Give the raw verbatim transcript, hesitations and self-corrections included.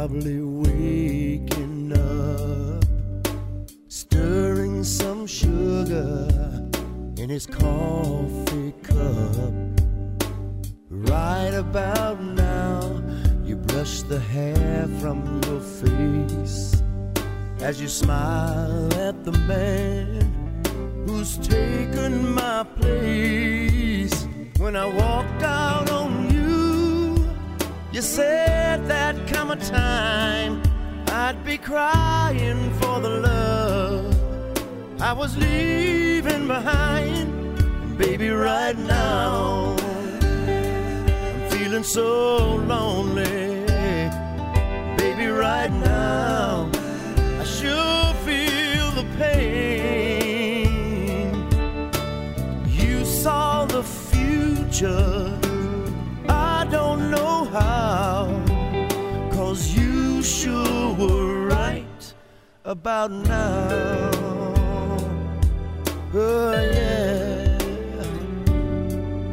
probably waking up, stirring some sugar in his coffee cup. Right about now, you brush the hair from your face as you smile at the man who's taken my place. When I walked out on you, you said that come a time I'd be crying for the love I was leaving behind. Baby, right now I'm feeling so lonely. Baby, right now I sure feel the pain. You saw the future, I don't know how, 'cause you sure were right about now. Oh yeah.